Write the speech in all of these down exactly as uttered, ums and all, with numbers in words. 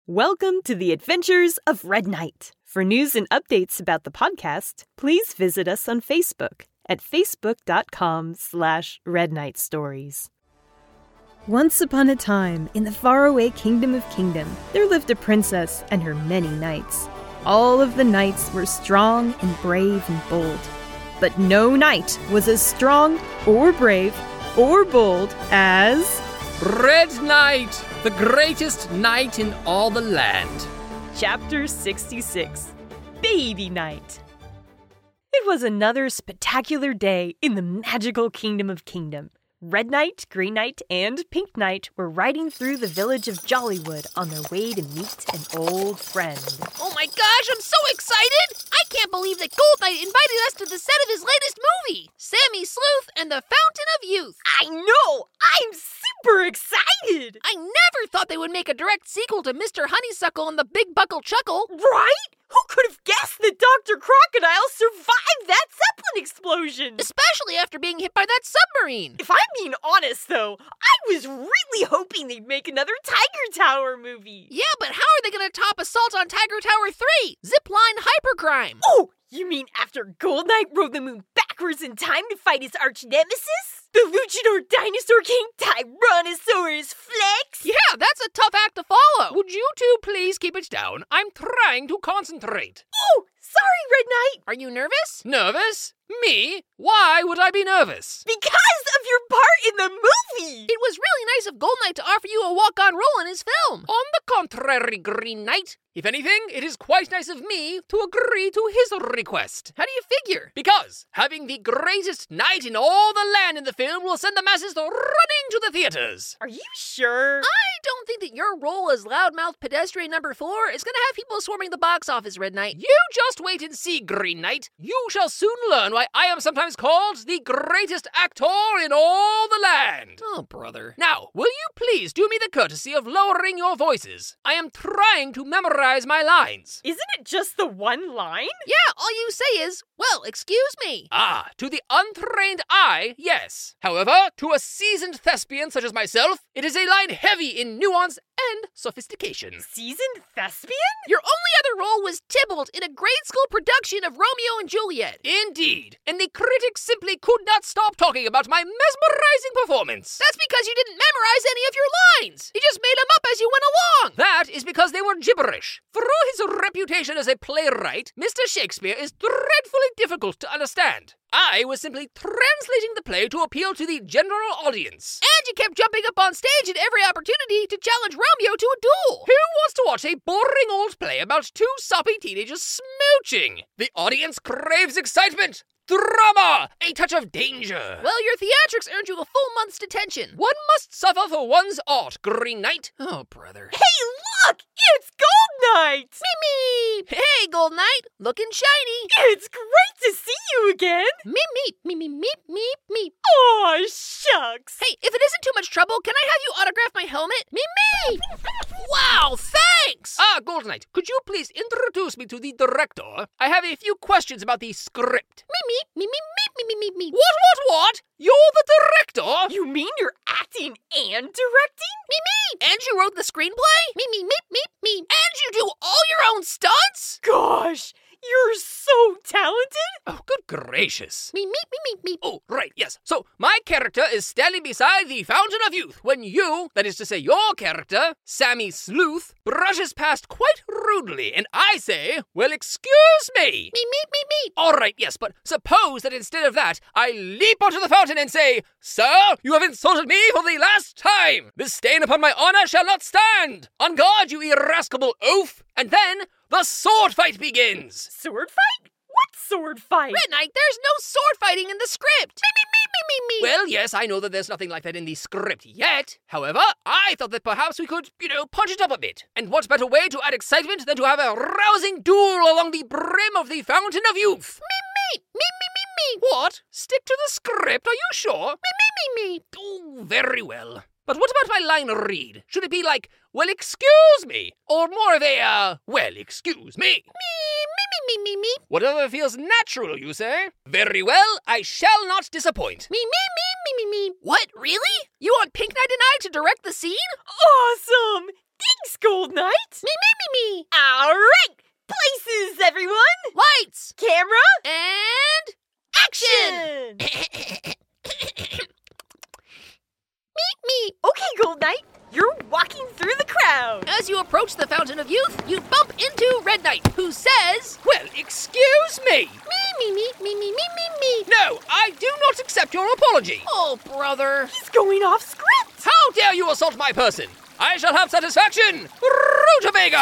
Welcome to the adventures of Red Knight. For news and updates about the podcast, please visit us on Facebook at facebook.com slash Red Knight Stories. Once upon a time, in the faraway kingdom of Kingdom, there lived a princess and her many knights. All of the knights were strong and brave and bold. But no knight was as strong or brave or bold as... Red Knight, the greatest knight in all the land. Chapter sixty-six, Baby Knight. It was another spectacular day in the magical kingdom of Kingdom. Red Knight, Green Knight, and Pink Knight were riding through the village of Jollywood on their way to meet an old friend. Oh my gosh, I'm so excited! I can't believe that Gold Knight invited us to the set of his latest movie, Sammy Sleuth and the Fountain of Youth. I know! I'm super excited! I never thought they would make a direct sequel to Mister Honeysuckle and the Big Buckle Chuckle. Right? Who could have guessed that Doctor Crocodile survived that Zeppelin explosion? Especially after being hit by that submarine. If I'm being honest, though, I was really hoping they'd make another Tiger Tower movie. Yeah, but how are they going to top Assault on Tiger Tower three? Zipline Hypercrime. Oh, you mean after Gold Knight rode the moon backwards in time to fight his arch nemesis? The Luchador Dinosaur King Tyrannosaurus Flex? Yeah, that's a tough act to follow. Would you two please keep it down? I'm trying to concentrate. Oh, sorry, Red Knight. Are you nervous? Nervous? Me? Why would I be nervous? Because of your part in the movie. It was really nice of Gold Knight to offer you a walk-on role in his film. On the contrary, Green Knight. If anything, it is quite nice of me to agree to his request. How do you figure? Because having the greatest knight in all the land in the film will send the masses running to the theaters. Are you sure? I don't think that your role as loudmouth pedestrian number four is going to have people swarming the box office, Red Knight. You just wait and see, Green Knight. You shall soon learn why I am sometimes called the greatest actor in all the land. Oh, brother. Now, will you please do me the courtesy of lowering your voices? I am trying to memorize my lines. Isn't it just the one line? Yeah, all you say is, well, excuse me. Ah, to the untrained eye, yes. However, to a seasoned thespian such as myself, it is a line heavy in nuance and sophistication. Seasoned thespian? Your only other role was Tybalt in a grade school production of Romeo and Juliet. Indeed. And the critics simply could not stop talking about my mesmerizing performance. That's because you didn't memorize any of your lines. You just made them up as you went along. That is because they were gibberish. Through his reputation as a playwright, Mister Shakespeare is dreadfully difficult to understand. I was simply translating the play to appeal to the general audience. And you kept jumping up on stage at every opportunity to challenge Romeo to a duel. Who wants to watch a boring old play about two soppy teenagers smooching? The audience craves excitement, drama, a touch of danger. Well, your theatrics earned you a full month's detention. One must suffer for one's art, Green Knight. Oh, brother. Hey, look! It's Gold Knight! Me, me! Hey, Gold Knight, looking shiny. It's great to see you again! Me, me, me, me, me, me, me. Aw, shucks! Hey, if it isn't too much trouble, can I have you autograph my helmet? Me, me! Wow, thanks! Ah, Gold Knight, could you please introduce me to the director? I have a few questions about the script. Me, me, me, me, me, me, me, me. What, what, what? You're the director? You mean you're acting and directing? Me, me! And you wrote the screenplay? Me, me, me, me, me. And you do all your own stunts? Gosh, you're so talented! Oh, good gracious. Me, me, me, me, me. Oh, right, yes. So, my character is standing beside the Fountain of Youth when you, that is to say your character, Sammy Sleuth, brushes past quite rudely, and I say, well, excuse me. Me, me, me, me. All right, yes, but suppose that instead of that, I leap onto the fountain and say, Sir, you have insulted me for the last time. This stain upon my honor shall not stand. On guard, you irascible oaf. And then the sword fight begins. Sword fight? What sword fight? Red Knight, there's no sword fighting in the script. Me, me, me, me, me, me. Well, yes, I know that there's nothing like that in the script yet. However, I thought that perhaps we could, you know, punch it up a bit. And what better way to add excitement than to have a rousing duel along the brim of the Fountain of Youth? Me, me, me, me, me, me. What? Stick to the script, are you sure? Me, me, me, me. Oh, very well. But what about my line read? Should it be like, well, excuse me? Or more of a, uh, well, excuse me? Me, me, me, me, me, me. Whatever feels natural, you say? Very well, I shall not disappoint. Me, me, me, me, me, me. What, really? You want Pink Knight and I to direct the scene? Awesome! Thanks, Gold Knight. Me, me, me, me. All right. Places, everyone. Lights. Camera. And action. Me, me. Okay, Gold Knight. You're walking through the crowd. As you approach the Fountain of Youth, you bump into Red Knight, who says, Well, excuse me. Me, me, me, me, me, me, me, me. No, I do not accept your apology. Oh, brother. He's going off script. How dare you assault my person? I shall have satisfaction. Rutabaga!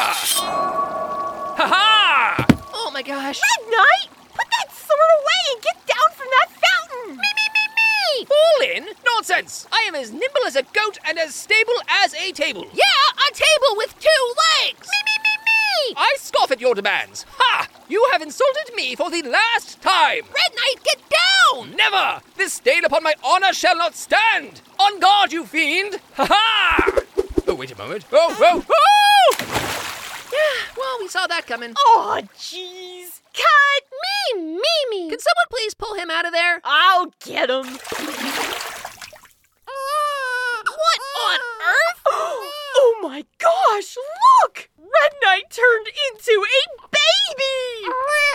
Ha-ha! Oh, my gosh. Red Knight, put that sword away and get down from that fountain. Me, me, me, me. Fall in? Nonsense. I am as nimble as a goat and as stable as a table. Yeah, a table with two legs. Me, me, me, me. I scoff at your demands. Ha! You have insulted me for the last time. Red Knight, get down. Never! This stain upon my honor shall not stand! On guard, you fiend! Ha-ha! Oh, wait a moment. Oh, oh, oh! Yeah, well, we saw that coming. Oh, jeez. Cut. Me, me, me. Can someone please pull him out of there? I'll get him. What on earth? Oh my gosh, look! Red Knight turned into a baby!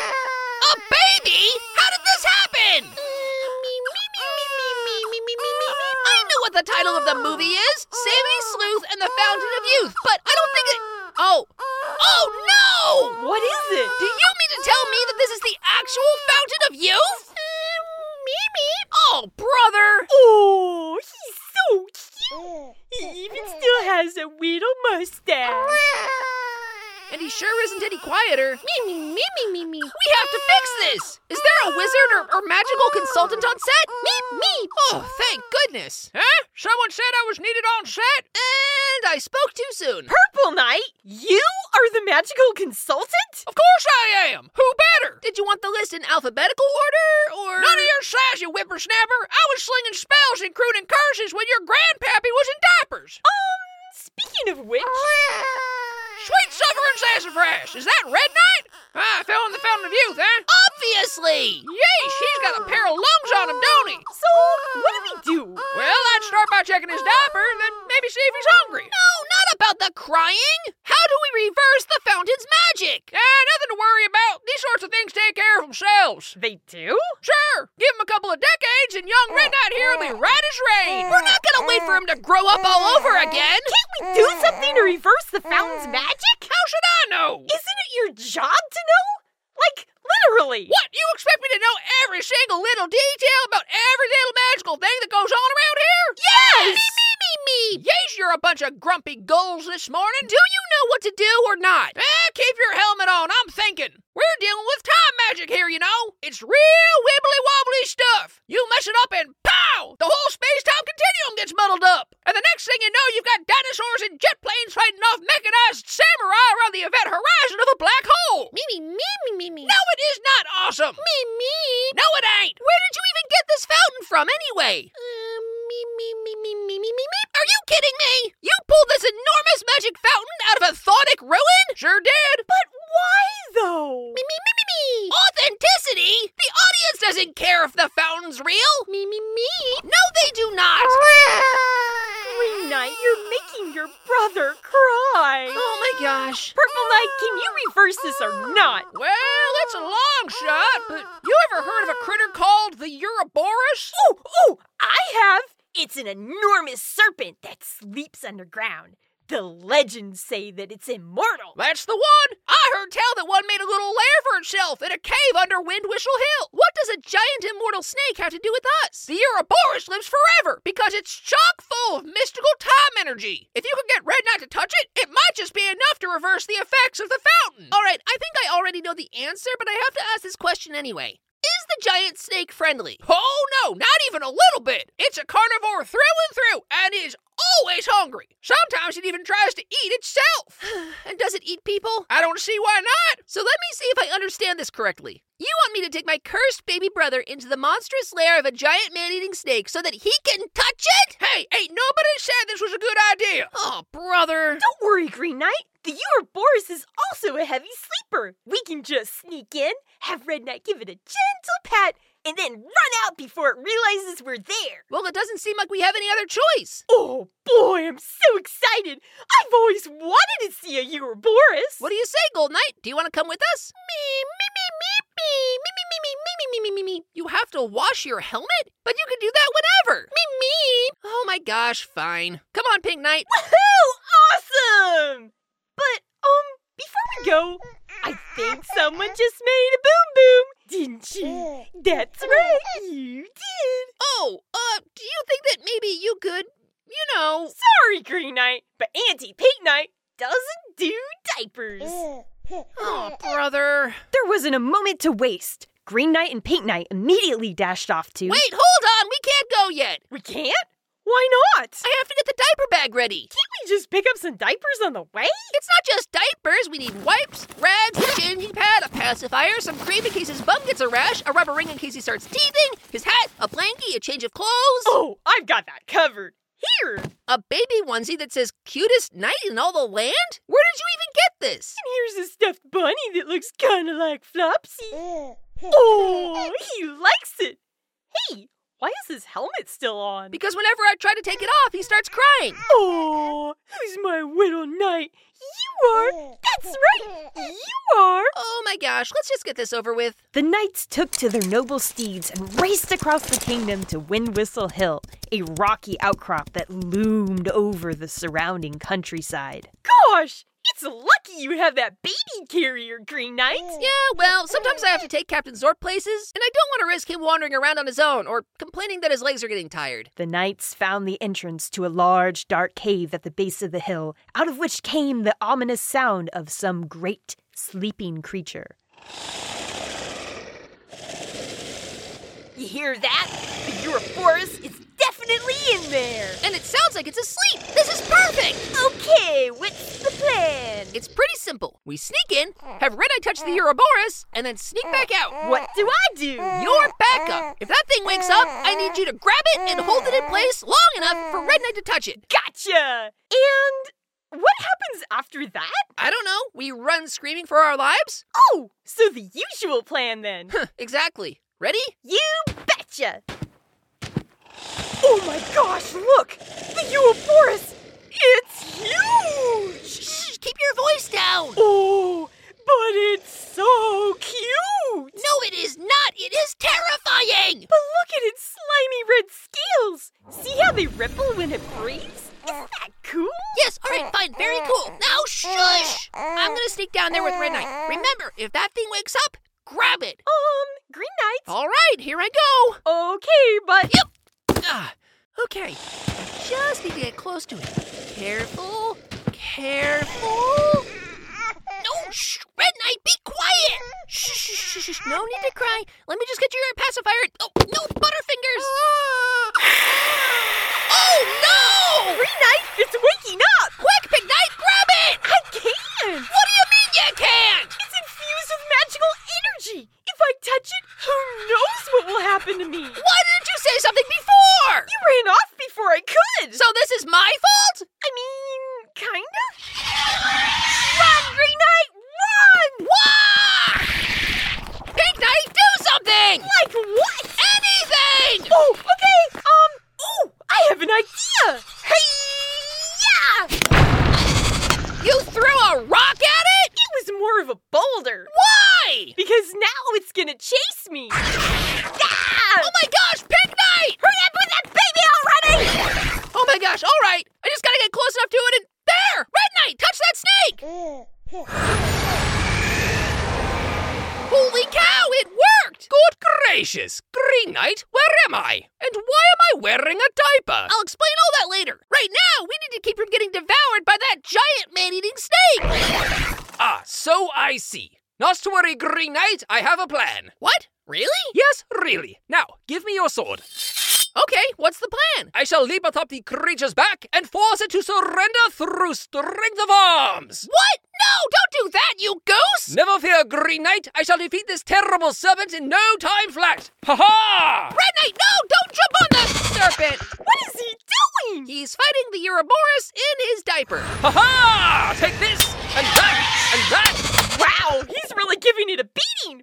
A baby? How did this happen? Me, me, me, me, me, me, me, me, me, me. I know what the title of the movie is, Sammy Sleuth and the Fountain of Youth, but I don't think it... Oh. Oh, no! What is it? Do you mean to tell me that this is the actual Fountain of Youth? Uh, me, me. Oh, brother. Oh, he's so cute. He even still has a little mustache. And he sure isn't any quieter. Me, me, me, me, me, me. We have to fix this. Is there a wizard or, or magical consultant on set? Me, me. Oh, thank goodness. Huh? Someone said I was needed on set? And I spoke too soon. Purple Knight, you are the magical consultant? Of course I am. Who better? Did you want the list in alphabetical order, or...? None of your sass, you whippersnapper. I was slinging spells and crooning curses when your grandpappy was in diapers. Um, speaking of which... Sweet suffering sassafras. Is that Red Knight? Ah, I fell in the Fountain of Youth, huh? Obviously. Yeesh, he's got a pair of lungs on him, don't he? So, what do we do? Well, I'd start by checking his diaper, then maybe see if he's hungry. No, not about the crying. How do we reverse the fountain's magic? Ah, nothing to worry about. These sorts of things take care of themselves. They do? Sure. Give him a couple of decades and young Red Knight here will be right as rain. We're not gonna wait for him to grow up all over again. Can't we do something to reverse the fountain's magic? How should I know? Isn't it your job to know? Like, literally. What? You expect me to know every single little detail about every little magical thing that goes on around here? Yes! Me, me, me, me. Yes, you're a bunch of grumpy gulls this morning. Do you know what to do or not? Eh, keep your helmet on. I'm thinking. We're dealing with time magic here, you know. It's real wibbly-wobbly stuff. You mess it up and pow! The whole space-time continuum gets muddled up. And the next thing you know, you've got dinosaurs and jet planes fighting off mechanized samurai around the event horizon of a black hole. Me, me, me, me, me, me. No, it is not awesome. Me, me. No, it ain't. Where did you even get this fountain from anyway? Uh, me, me, me, me, me, me, me, me. Are you kidding me? You pulled this enormous magic fountain out of a Thonic ruin? Sure did. But why, though? Me, me, me, me, me. Authenticity? The audience doesn't care if the fountain's real. Me, me, me. No, they do not. Green Knight, you're making your brother cry. Oh my gosh. Purple Knight, can you reverse this or not? Well, it's a long shot, but you ever heard of a critter called the Ouroboros? Oh, oh, I have. It's an enormous serpent that sleeps underground. The legends say that it's immortal. That's the one. I heard tell that one made a little lair for itself in a cave under Windwhistle Hill. What does a giant immortal snake have to do with us? The Ouroboros lives forever because it's chock full of mystical time energy. If you could get Red Knight to touch it, it might just be enough to reverse the effects of the fountain. All right, I think I already know the answer, but I have to ask this question anyway. Is the giant snake friendly? Oh, no, not even a little bit. It's a carnivore through and through and is always hungry. Sometimes it even tries to eat itself. And does it eat people? I don't see why not. So let me see if I understand this correctly. You want me to take my cursed baby brother into the monstrous lair of a giant man-eating snake so that he can touch it? Hey, ain't nobody said this was a good idea. Oh, brother. Don't worry, Green Knight. The Ouroboros is also a heavy sleeper. We can just sneak in, have Red Knight give it a gentle pat, and then run out before it realizes we're there. Well, it doesn't seem like we have any other choice. Oh boy, I'm so excited. I've always wanted to see a Ouroboros. What do you say, Gold Knight? Do you want to come with us? Me, me, me, me, me, me, me, me, me, me, me, me, me. You have to wash your helmet? But you can do that whenever. Me, me. Oh my gosh, fine. Come on, Pink Knight. Woohoo! Awesome! But, um, before we go, I think someone just made a boom boom, didn't you? That's right, you did. Oh, uh, do you think that maybe you could, you know... Sorry, Green Knight, but Auntie Pink Knight doesn't do diapers. Oh, brother. There wasn't a moment to waste. Green Knight and Pink Knight immediately dashed off to... Wait, hold on, we can't go yet. We can't? Why not? I have to get the diaper bag ready. Can't we just pick up some diapers on the way? It's not just diapers. We need wipes, rags, a changing pad, a pacifier, some cream in case his bum gets a rash, a rubber ring in case he starts teething, his hat, a blankie, a change of clothes. Oh, I've got that covered. Here. A baby onesie that says cutest knight in all the land? Where did you even get this? And here's a stuffed bunny that looks kind of like Flopsy. Oh, he likes it. Hey, why is his helmet still on? Because whenever I try to take it off, he starts crying. Oh, who's my little knight? You are. That's right. You are. Oh my gosh, let's just get this over with. The knights took to their noble steeds and raced across the kingdom to Wind Whistle Hill, a rocky outcrop that loomed over the surrounding countryside. Gosh! It's lucky you have that baby carrier, Green Knight. Yeah, well, sometimes I have to take Captain Zork places, and I don't want to risk him wandering around on his own or complaining that his legs are getting tired. The knights found the entrance to a large, dark cave at the base of the hill, out of which came the ominous sound of some great, sleeping creature. You hear that? The Ouroboros is definitely in there. And it sounds like it's asleep. This is perfect. Okay, what's the plan? It's pretty simple. We sneak in, have Red Eye touch the Ouroboros, and then sneak back out. What do I do? You're backup. If that thing wakes up, I need you to grab it and hold it in place long enough for Red Knight to touch it. Gotcha. And what happens after that? I don't know. We run screaming for our lives? Oh, so the usual plan then. Exactly. Ready? You betcha. Oh my gosh, look! The Ouroboros! It's huge! Shh, keep your voice down! Oh, but it's so cute! No, it is not! It is terrifying! But look at its slimy red scales! See how they ripple when it breathes? Isn't that cool? Yes, alright, fine, very cool. Now shush! I'm gonna sneak down there with Red Knight. Remember, if that thing wakes up, grab it! Um, Green Knight? Alright, here I go! Okay, but... Yep! Ah, okay, I just need to get close to it. Careful, careful. No, shh, Red Knight, be quiet. Shh, shh, shh, shh, no need to cry. Let me just get your pacifier. Oh, no, Butterfingers. Oh, no! Green Knight, it's waking up. Quick, Pink Knight, grab it. I can't. What do you mean you can't? It's infused with magical energy. If I touch it, who knows what will happen to me? Why didn't you say something before? You ran off before I could. So this is my fault? I mean, kinda. Run, Green Knight, run! Wah! Pink Knight, do something! Like what? Anything! Oh, okay. Um, oh, I have an idea. Hey, yeah! You threw a rock at it? It was more of a boulder. Why? Because now it's gonna chase me. Ah! Oh my gosh, Pink Knight! Hurry up with that baby already! Oh my gosh, all right. I just gotta get close enough to it and... There! Red Knight, touch that snake! Holy cow, it worked! Good gracious! Green Knight, where am I? And why am I wearing a diaper? I'll explain all that later. Right now, we need to keep from getting devoured by that giant man-eating snake! Ah, so I see. Not to worry, Green Knight, I have a plan. What? Really? Yes, really. Now, give me your sword. Okay, what's the plan? I shall leap atop the creature's back and force it to surrender through strength of arms. What? No, don't do that, you goose! Never fear, Green Knight. I shall defeat this terrible serpent in no time flat. Ha-ha! Red Knight, no! Don't jump on the serpent! What is he doing? He's fighting the Ouroboros in his diaper. Ha-ha! Take this, and that, and that. Wow, he's really giving it a beating. Poor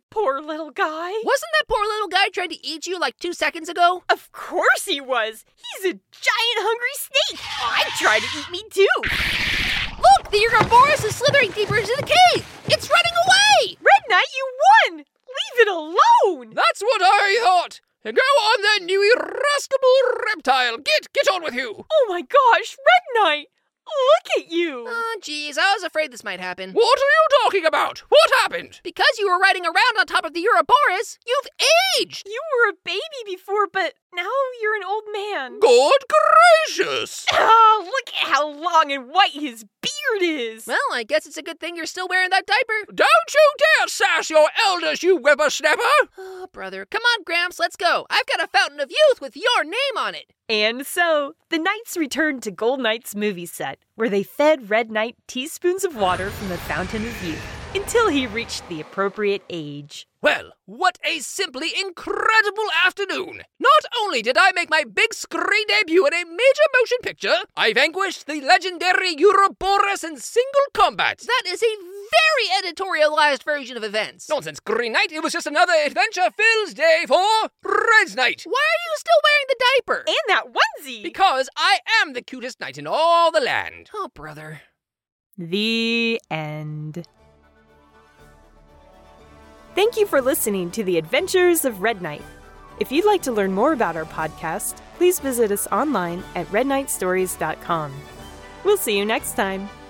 little guy. Wasn't that poor little guy trying to eat you like two seconds ago? Of course he was. He's a giant hungry snake. I tried to eat me too. Look, the Ouroboros is slithering deeper into the cave. It's running away. Red Knight, you won. Leave it alone. That's what I thought. Go on then, you irascible reptile. Get, get on with you. Oh my gosh, Red Knight. Look at you. Oh, geez, I was afraid this might happen. What are you talking about? What happened? Because you were riding around on top of the Ouroboros, you've aged. You were a baby before, but now you're an old man. Good gracious. Oh, look at how long and white his beard is. Well, I guess it's a good thing you're still wearing that diaper. Don't you dare sass your elders, you whippersnapper. Oh, brother. Come on, Gramps, let's go. I've got a fountain of youth with your name on it. And so, the Knights returned to Gold Knight's movie set, where they fed Red Knight teaspoons of water from the Fountain of Youth until he reached the appropriate age. Well, what a simply incredible afternoon! Not only did I make my big screen debut in a major motion picture, I vanquished the legendary Ouroboros in single combat. That is a very editorialized version of events. Nonsense, Green Knight. It was just another adventure-filled day for Red Knight. Why are you still wearing the diaper? And that onesie! Because I am the cutest knight in all the land. Oh, brother. The end. Thank you for listening to The Adventures of Red Knight. If you'd like to learn more about our podcast, please visit us online at red knight stories dot com. We'll see you next time.